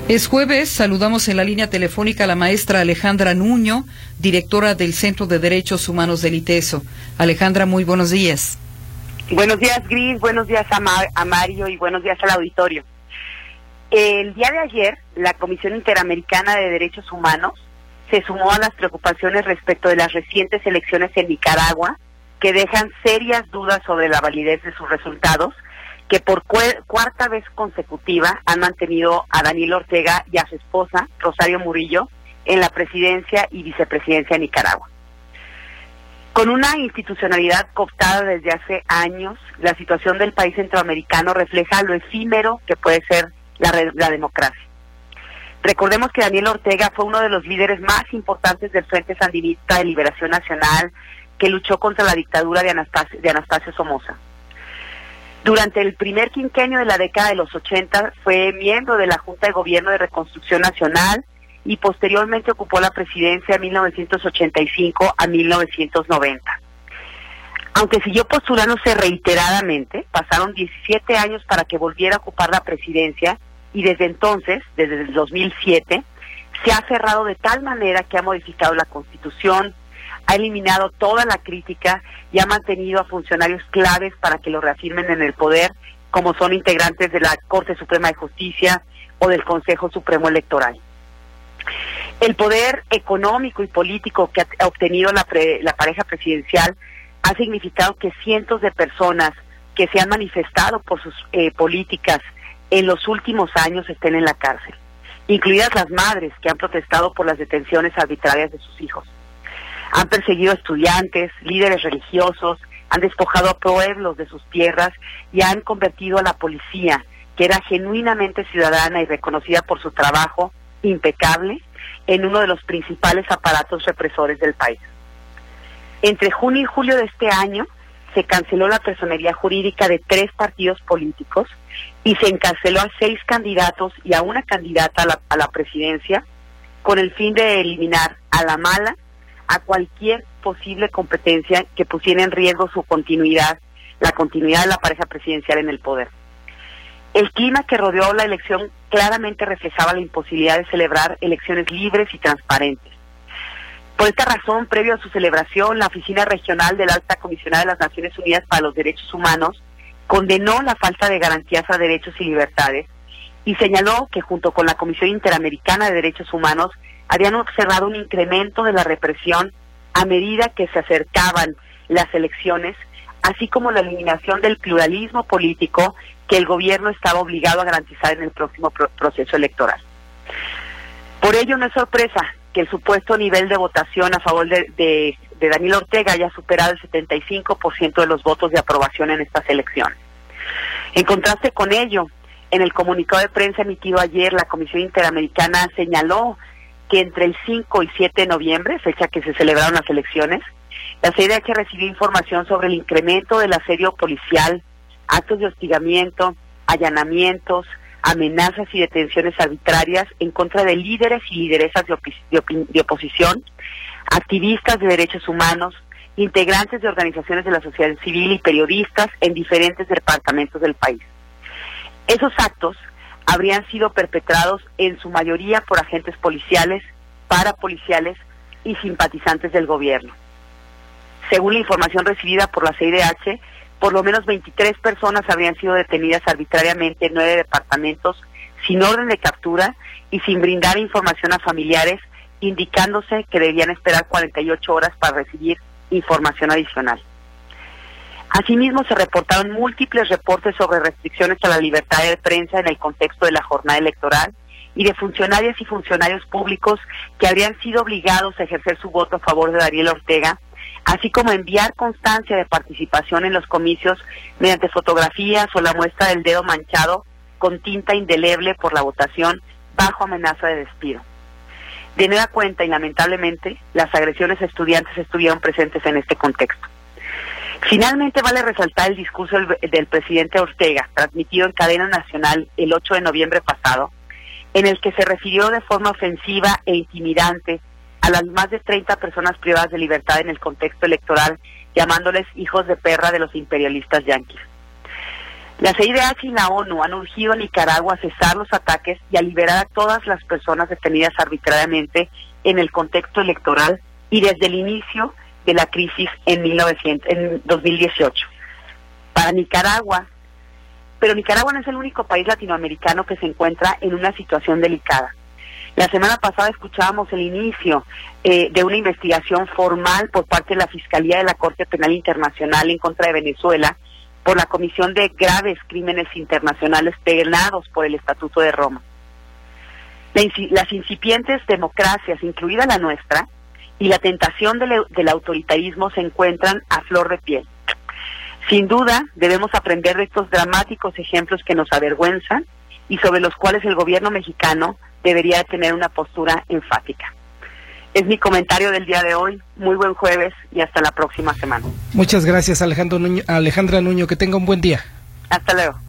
Es jueves, saludamos en la línea telefónica a la maestra Alejandra Nuño, directora del Centro de Derechos Humanos del ITESO. Alejandra, muy buenos días. Buenos días, Gris, buenos días a Mario y buenos días al auditorio. El día de ayer, la Comisión Interamericana de Derechos Humanos se sumó a las preocupaciones respecto de las recientes elecciones en Nicaragua, que dejan serias dudas sobre la validez de sus resultados, que por cuarta vez consecutiva han mantenido a Daniel Ortega y a su esposa, Rosario Murillo, en la presidencia y vicepresidencia de Nicaragua. Con una institucionalidad cooptada desde hace años, la situación del país centroamericano refleja lo efímero que puede ser la democracia. Recordemos que Daniel Ortega fue uno de los líderes más importantes del Frente Sandinista de Liberación Nacional, que luchó contra la dictadura de Anastasio Somoza. Durante el primer quinquenio de la década de los 80 fue miembro de la Junta de Gobierno de Reconstrucción Nacional y posteriormente ocupó la presidencia de 1985 a 1990. Aunque siguió postulándose reiteradamente, pasaron 17 años para que volviera a ocupar la presidencia y desde entonces, desde el 2007, se ha cerrado de tal manera que ha modificado la Constitución, ha eliminado toda la crítica y ha mantenido a funcionarios claves para que lo reafirmen en el poder, como son integrantes de la Corte Suprema de Justicia o del Consejo Supremo Electoral. El poder económico y político que ha obtenido la pareja presidencial ha significado que cientos de personas que se han manifestado por sus políticas en los últimos años estén en la cárcel, incluidas las madres que han protestado por las detenciones arbitrarias de sus hijos. Han perseguido a estudiantes, líderes religiosos, han despojado a pueblos de sus tierras y han convertido a la policía, que era genuinamente ciudadana y reconocida por su trabajo impecable, en uno de los principales aparatos represores del país. Entre junio y julio de este año se canceló la personería jurídica de 3 partidos políticos y se encarceló a 6 candidatos y a una candidata a la presidencia, con el fin de eliminar a la mala a cualquier posible competencia que pusiera en riesgo su continuidad, la continuidad de la pareja presidencial en el poder. El clima que rodeó la elección claramente reflejaba la imposibilidad de celebrar elecciones libres y transparentes. Por esta razón, previo a su celebración, la Oficina Regional de la Alta Comisionada de las Naciones Unidas para los Derechos Humanos condenó la falta de garantías a derechos y libertades y señaló que junto con la Comisión Interamericana de Derechos Humanos habían observado un incremento de la represión a medida que se acercaban las elecciones, así como la eliminación del pluralismo político que el gobierno estaba obligado a garantizar en el próximo proceso electoral. Por ello, no es sorpresa que el supuesto nivel de votación a favor de Daniel Ortega haya superado el 75% de los votos de aprobación en estas elecciones. En contraste con ello, en el comunicado de prensa emitido ayer, la Comisión Interamericana señaló que entre el 5 y 7 de noviembre, fecha que se celebraron las elecciones, la CIDH recibió información sobre el incremento del asedio policial, actos de hostigamiento, allanamientos, amenazas y detenciones arbitrarias en contra de líderes y lideresas de oposición, activistas de derechos humanos, integrantes de organizaciones de la sociedad civil y periodistas en diferentes departamentos del país. Esos actos habrían sido perpetrados en su mayoría por agentes policiales, parapoliciales y simpatizantes del gobierno. Según la información recibida por la CIDH, por lo menos 23 personas habrían sido detenidas arbitrariamente en 9 departamentos, sin orden de captura y sin brindar información a familiares, indicándose que debían esperar 48 horas para recibir información adicional. Asimismo, se reportaron múltiples reportes sobre restricciones a la libertad de prensa en el contexto de la jornada electoral y de funcionarias y funcionarios públicos que habrían sido obligados a ejercer su voto a favor de Daniel Ortega, así como enviar constancia de participación en los comicios mediante fotografías o la muestra del dedo manchado con tinta indeleble por la votación bajo amenaza de despido. De nueva cuenta y lamentablemente, las agresiones a estudiantes estuvieron presentes en este contexto. Finalmente, vale resaltar el discurso del presidente Ortega, transmitido en cadena nacional el 8 de noviembre pasado, en el que se refirió de forma ofensiva e intimidante a las más de 30 personas privadas de libertad en el contexto electoral, llamándoles hijos de perra de los imperialistas yanquis. La CIDH y la ONU han urgido a Nicaragua a cesar los ataques y a liberar a todas las personas detenidas arbitrariamente en el contexto electoral y desde el inicio de la crisis en 2018. Para Nicaragua, pero Nicaragua no es el único país latinoamericano que se encuentra en una situación delicada. La semana pasada escuchábamos el inicio de una investigación formal por parte de la Fiscalía de la Corte Penal Internacional en contra de Venezuela por la comisión de graves crímenes internacionales penados por el Estatuto de Roma. Las incipientes democracias, incluida la nuestra, y la tentación del autoritarismo se encuentran a flor de piel. Sin duda, debemos aprender de estos dramáticos ejemplos que nos avergüenzan y sobre los cuales el gobierno mexicano debería tener una postura enfática. Es mi comentario del día de hoy. Muy buen jueves y hasta la próxima semana. Muchas gracias, Alejandra Nuño. Que tenga un buen día. Hasta luego.